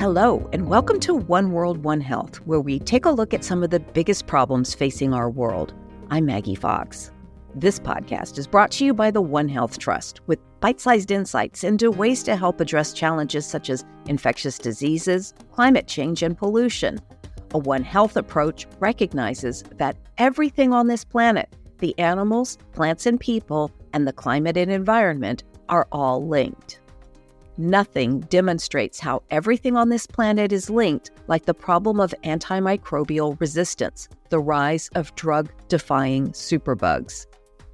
Hello, and welcome to One World, One Health, where we take a look at some of the biggest problems facing our world. I'm Maggie Fox. This podcast is brought to you by the One Health Trust, with bite-sized insights into ways to help address challenges such as infectious diseases, climate change, and pollution. A One Health approach recognizes that everything on this planet, the animals, plants, and people, and the climate and environment are all linked. Nothing demonstrates how everything on this planet is linked like the problem of antimicrobial resistance, the rise of drug-defying superbugs.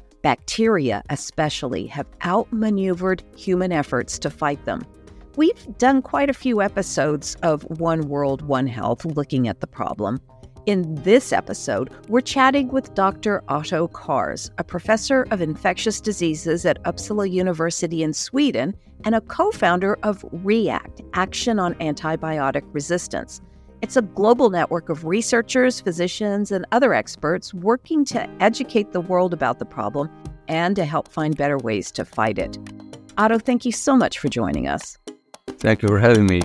Bacteria especially have outmaneuvered human efforts to fight them. We've done quite a few episodes of One World, One Health looking at the problem. In this episode, we're chatting with Dr. Otto Kars, a professor of infectious diseases at Uppsala University in Sweden and a co-founder of REACT, Action on Antibiotic Resistance. It's a global network of researchers, physicians, and other experts working to educate the world about the problem and to help find better ways to fight it. Otto, thank you so much for joining us. Thank you for having me.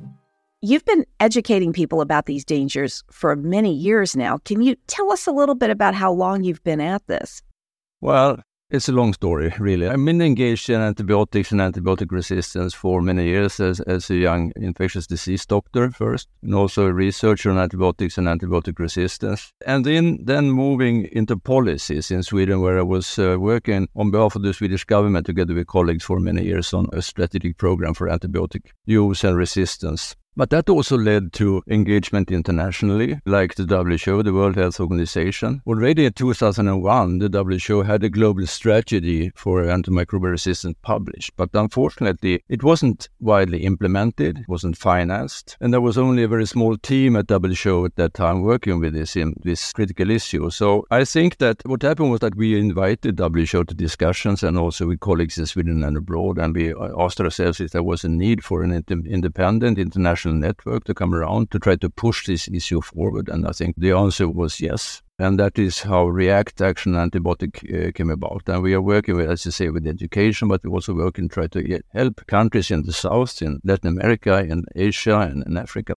You've been educating people about these dangers for many years now. Can you tell us a little bit about how long you've been at this? Well, it's a long story, really. I've been engaged in antibiotics and antibiotic resistance for many years as a young infectious disease doctor first, and also a researcher on antibiotics and antibiotic resistance. And then moving into policies in Sweden, where I was working on behalf of the Swedish government together with colleagues for many years on a strategic program for antibiotic use and resistance. But that also led to engagement internationally, like the WHO, the World Health Organization. Already in 2001, the WHO had a global strategy for antimicrobial resistance published. But unfortunately, it wasn't widely implemented, it wasn't financed, and there was only a very small team at WHO at that time working with this critical issue. So I think that what happened was that we invited WHO to discussions and also with colleagues in Sweden and abroad, and we asked ourselves if there was a need for an independent international network to come around to try to push this issue forward, and I think the answer was yes. And that is how REACT Action Antibiotic came about. And we are working with, as you say, with education, but we also work and try to help countries in the South, in Latin America, in Asia, and in Africa.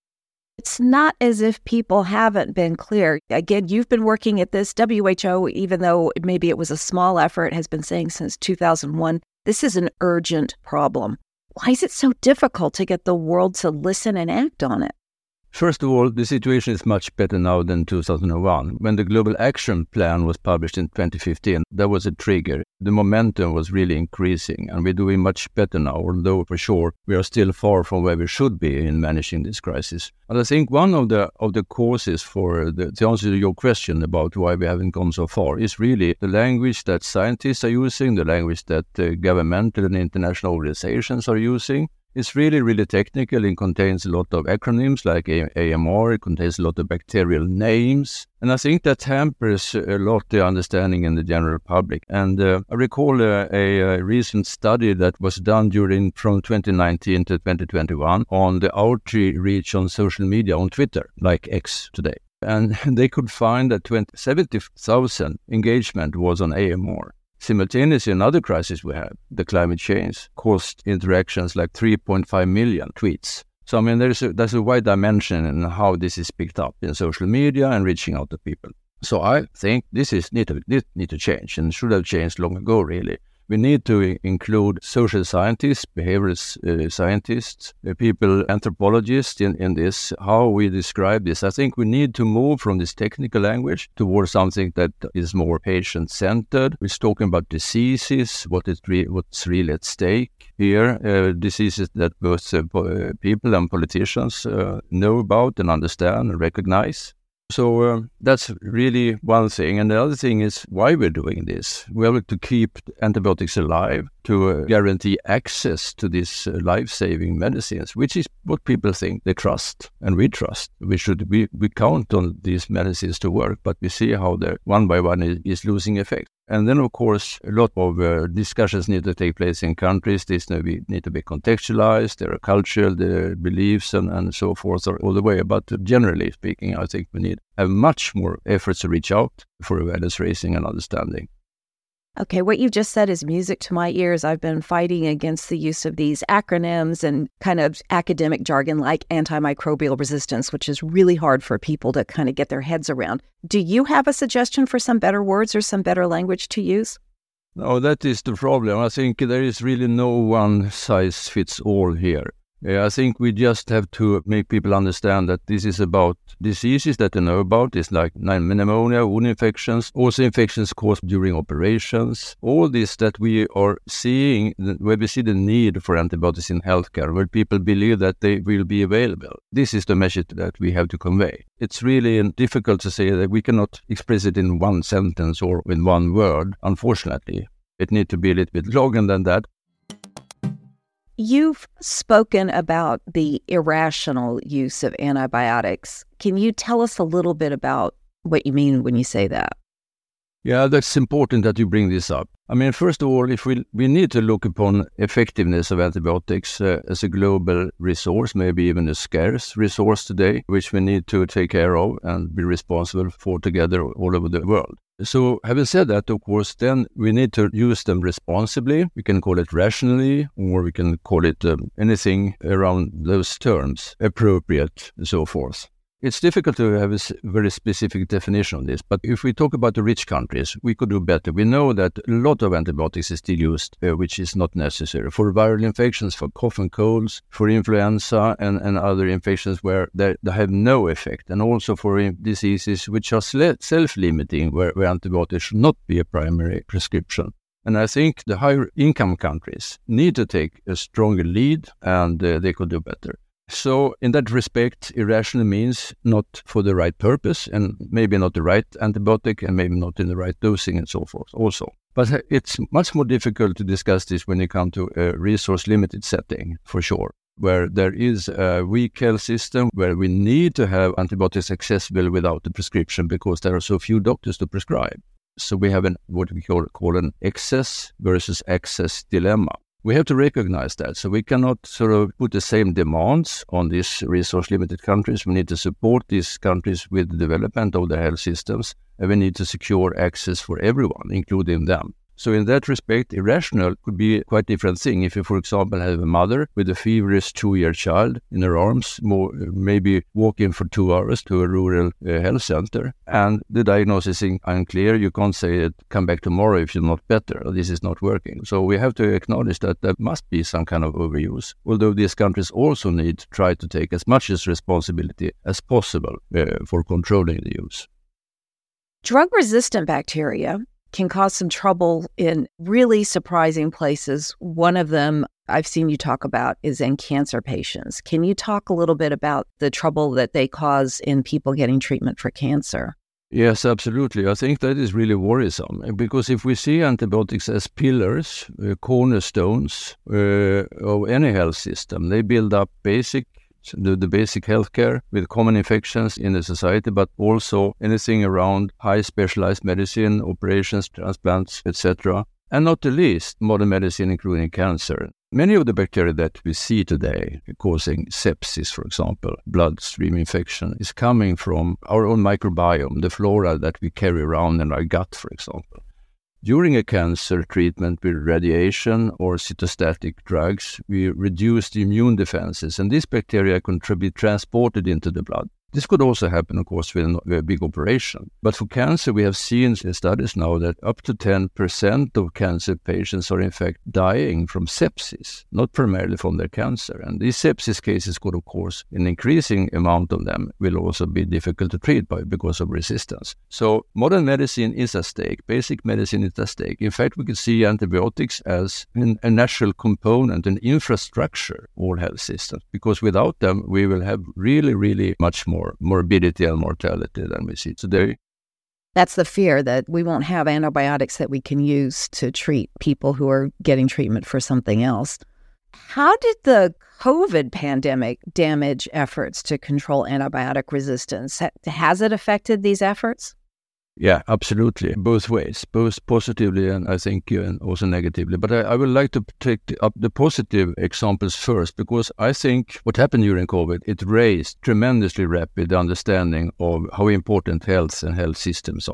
It's not as if people haven't been clear. Again, you've been working at this. WHO, even though maybe it was a small effort, has been saying since 2001, this is an urgent problem. Why is it so difficult to get the world to listen and act on it? First of all, the situation is much better now than 2001. When the Global Action Plan was published in 2015, that was a trigger. The momentum was really increasing, and we're doing much better now, although for sure we are still far from where we should be in managing this crisis. But I think one of the causes for the answer to your question about why we haven't gone so far is really the language that scientists are using, the language that governmental and international organizations are using. It's really, really technical and contains a lot of acronyms like AMR. It contains a lot of bacterial names. And I think that hampers a lot the understanding in the general public. And I recall a recent study that was done from 2019 to 2021 on the outreach on social media, on Twitter, like X today. And they could find that 70,000 engagement was on AMR. Simultaneously, another crisis we have, the climate change, caused interactions like 3.5 million tweets. So, I mean, there's a wide dimension in how this is picked up in social media and reaching out to people. So I think this need to change, and should have changed long ago, really. We need to include social scientists, behavioral scientists, people, anthropologists in this, how we describe this. I think we need to move from this technical language towards something that is more patient-centered. We're talking about diseases, what's really at stake here, diseases that both people and politicians know about and understand and recognize. So that's really one thing. And the other thing is why we're doing this. We have to keep antibiotics alive, to guarantee access to these life-saving medicines, which is what people think they trust, and we trust. We count on these medicines to work, but we see how they're one by one is losing effect. And then, of course, a lot of discussions need to take place in countries. These need to be contextualized, their culture, their beliefs, and so forth, all the way. But generally speaking, I think we need to have much more efforts to reach out for awareness raising and understanding. Okay, what you just said is music to my ears. I've been fighting against the use of these acronyms and kind of academic jargon like antimicrobial resistance, which is really hard for people to kind of get their heads around. Do you have a suggestion for some better words or some better language to use? No, that is the problem. I think there is really no one size fits all here. I think we just have to make people understand that this is about diseases that they know about. It's like pneumonia, wound infections, also infections caused during operations. All this that we are seeing, where we see the need for antibiotics in healthcare, where people believe that they will be available. This is the message that we have to convey. It's really difficult to say that we cannot express it in one sentence or in one word, unfortunately. It needs to be a little bit longer than that. You've spoken about the irrational use of antibiotics. Can you tell us a little bit about what you mean when you say that? Yeah, that's important that you bring this up. I mean, first of all, if we need to look upon effectiveness of antibiotics as a global resource, maybe even a scarce resource today, which we need to take care of and be responsible for together all over the world. So having said that, of course, then we need to use them responsibly. We can call it rationally, or we can call it anything around those terms, appropriate, and so forth. It's difficult to have a very specific definition on this, but if we talk about the rich countries, we could do better. We know that a lot of antibiotics is still used, which is not necessary for viral infections, for cough and colds, for influenza and other infections where they have no effect, and also for diseases which are self-limiting, where antibiotics should not be a primary prescription. And I think the higher income countries need to take a stronger lead, and they could do better. So in that respect, irrational means not for the right purpose, and maybe not the right antibiotic, and maybe not in the right dosing and so forth also. But it's much more difficult to discuss this when you come to a resource-limited setting, for sure, where there is a weak health system, where we need to have antibiotics accessible without a prescription because there are so few doctors to prescribe. So we have what we call an excess versus access dilemma. We have to recognize that. So we cannot sort of put the same demands on these resource-limited countries. We need to support these countries with the development of their health systems, and we need to secure access for everyone, including them. So in that respect, irrational could be a quite different thing. If you, for example, have a mother with a feverish 2-year child in her arms, maybe walking for 2 hours to a rural health center, and the diagnosis is unclear, you can't say, come back tomorrow if you're not better, or this is not working. So we have to acknowledge that there must be some kind of overuse, although these countries also need to try to take as much responsibility as possible for controlling the use. Drug-resistant bacteria can cause some trouble in really surprising places. One of them I've seen you talk about is in cancer patients. Can you talk a little bit about the trouble that they cause in people getting treatment for cancer? Yes, absolutely. I think that is really worrisome because if we see antibiotics as pillars, cornerstones of any health system, they build up the basic healthcare with common infections in the society, but also anything around high specialized medicine, operations, transplants, etc. And not the least, modern medicine, including cancer. Many of the bacteria that we see today causing sepsis, for example, bloodstream infection, is coming from our own microbiome, the flora that we carry around in our gut, for example. During a cancer treatment with radiation or cytostatic drugs, we reduce the immune defenses, and these bacteria can be transported into the blood. This could also happen, of course, with a big operation. But for cancer, we have seen in studies now that up to 10% of cancer patients are in fact dying from sepsis, not primarily from their cancer. And these sepsis cases could, of course, an increasing amount of them will also be difficult to treat because of resistance. So modern medicine is at stake. Basic medicine is at stake. In fact, we could see antibiotics as a natural component, an infrastructure of all health systems, because without them, we will have really, really much more morbidity and mortality than we see today. That's the fear, that we won't have antibiotics that we can use to treat people who are getting treatment for something else. How did the COVID pandemic damage efforts to control antibiotic resistance? Has it affected these efforts? Yeah, absolutely. Both ways, both positively and I think also negatively. But I would like to take up the positive examples first, because I think what happened during COVID, it raised tremendously rapid understanding of how important health and health systems are.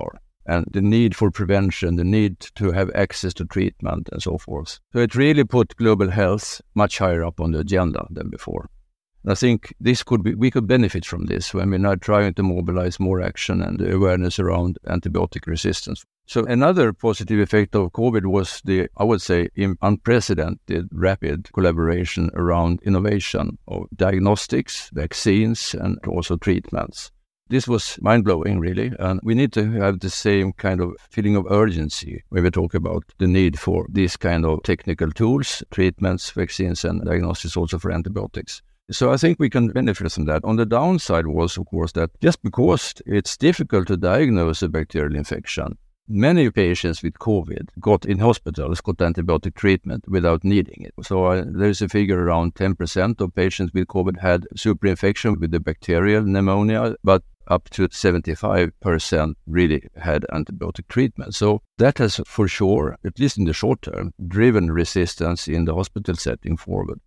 and the need for prevention, the need to have access to treatment and so forth. So it really put global health much higher up on the agenda than before. And I think we could benefit from this when we're now trying to mobilize more action and awareness around antibiotic resistance. So another positive effect of COVID was I would say, unprecedented rapid collaboration around innovation of diagnostics, vaccines, and also treatments. This was mind-blowing, really, and we need to have the same kind of feeling of urgency when we talk about the need for these kind of technical tools, treatments, vaccines, and diagnostics also for antibiotics. So I think we can benefit from that. On the downside was, of course, that just because it's difficult to diagnose a bacterial infection, many patients with COVID got antibiotic treatment without needing it. So there's a figure around 10% of patients with COVID had superinfection with the bacterial pneumonia, but up to 75% really had antibiotic treatment. So that has for sure, at least in the short term, driven resistance in the hospital setting forward.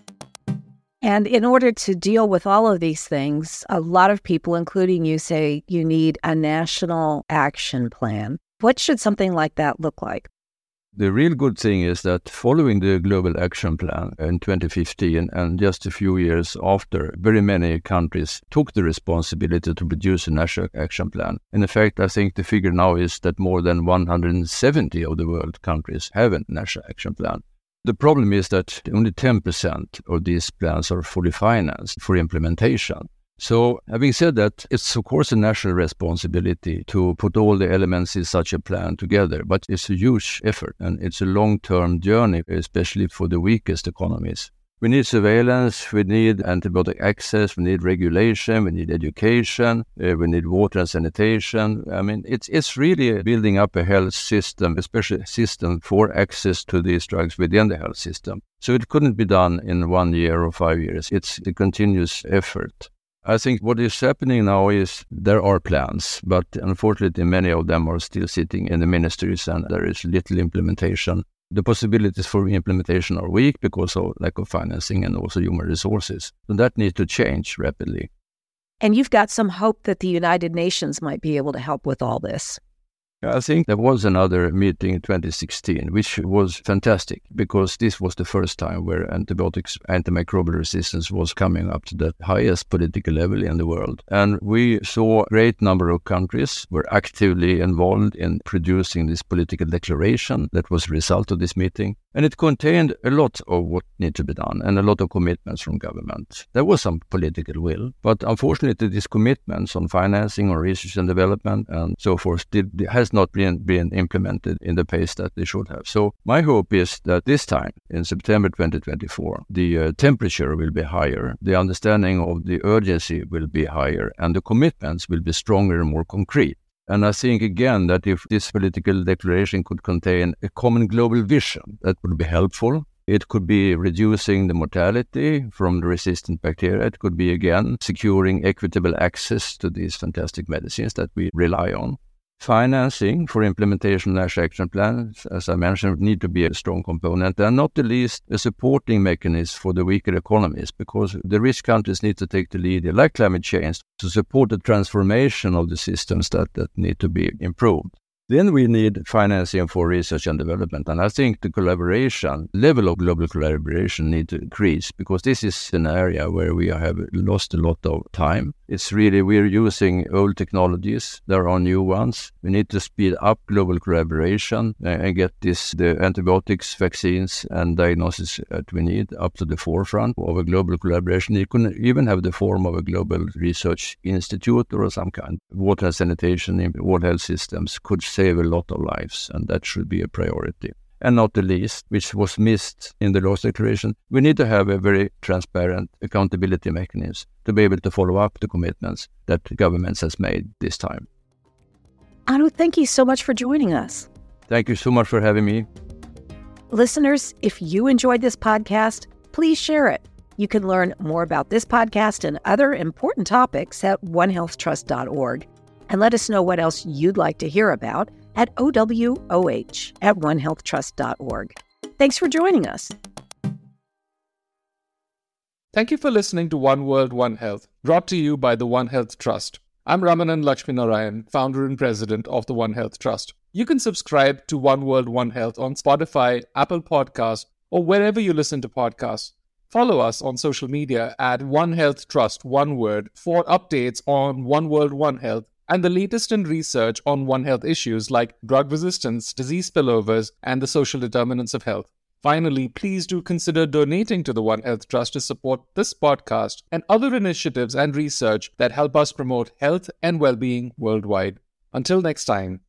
And in order to deal with all of these things, a lot of people, including you, say you need a national action plan. What should something like that look like? The real good thing is that following the Global Action Plan in 2015 and just a few years after, very many countries took the responsibility to produce a national action plan. And in fact, I think the figure now is that more than 170 of the world countries have a national action plan. The problem is that only 10% of these plans are fully financed for implementation. So, having said that, it's of course a national responsibility to put all the elements in such a plan together, but it's a huge effort and it's a long-term journey, especially for the weakest economies. We need surveillance, we need antibiotic access, we need regulation, we need education, we need water and sanitation. I mean, it's really building up a health system, especially a system for access to these drugs within the health system. So it couldn't be done in 1 year or 5 years. It's a continuous effort. I think what is happening now is there are plans, but unfortunately many of them are still sitting in the ministries and there is little implementation. The possibilities for implementation are weak because of lack of financing and also human resources. So that needs to change rapidly. And you've got some hope that the United Nations might be able to help with all this. I think there was another meeting in 2016, which was fantastic because this was the first time where antimicrobial resistance was coming up to the highest political level in the world. And we saw a great number of countries were actively involved in producing this political declaration that was a result of this meeting. And it contained a lot of what needed to be done and a lot of commitments from government. There was some political will, but unfortunately these commitments on financing, on research and development and so forth has not been implemented in the pace that they should have. So my hope is that this time, in September 2024, the temperature will be higher, the understanding of the urgency will be higher, and the commitments will be stronger and more concrete. And I think, again, that if this political declaration could contain a common global vision, that would be helpful. It could be reducing the mortality from the resistant bacteria. It could be, again, securing equitable access to these fantastic medicines that we rely on. Financing for implementation of national action plans, as I mentioned, need to be a strong component, and not the least a supporting mechanism for the weaker economies, because the rich countries need to take the lead, like climate change, to support the transformation of the systems that need to be improved. Then we need financing for research and development. And I think the level of global collaboration need to increase, because this is an area where we have lost a lot of time. It's really, we're using old technologies. There are new ones. We need to speed up global collaboration and get the antibiotics, vaccines, and diagnosis that we need up to the forefront of a global collaboration. You can even have the form of a global research institute or some kind. Water and sanitation in world health systems could save a lot of lives, and that should be a priority. And not the least, which was missed in the last declaration, we need to have a very transparent accountability mechanism to be able to follow up the commitments that governments has made this time. Anu, thank you so much for joining us. Thank you so much for having me. Listeners, if you enjoyed this podcast, please share it. You can learn more about this podcast and other important topics at onehealthtrust.org. And let us know what else you'd like to hear about at OWOH@onehealthtrust.org. Thanks for joining us. Thank you for listening to One World, One Health, brought to you by the One Health Trust. I'm Ramanan Lakshminarayan, founder and president of the One Health Trust. You can subscribe to One World, One Health on Spotify, Apple Podcasts, or wherever you listen to podcasts. Follow us on social media at One Health Trust, one word, for updates on One World, One Health and the latest in research on One Health issues like drug resistance, disease spillovers, and the social determinants of health. Finally, please do consider donating to the One Health Trust to support this podcast and other initiatives and research that help us promote health and well-being worldwide. Until next time.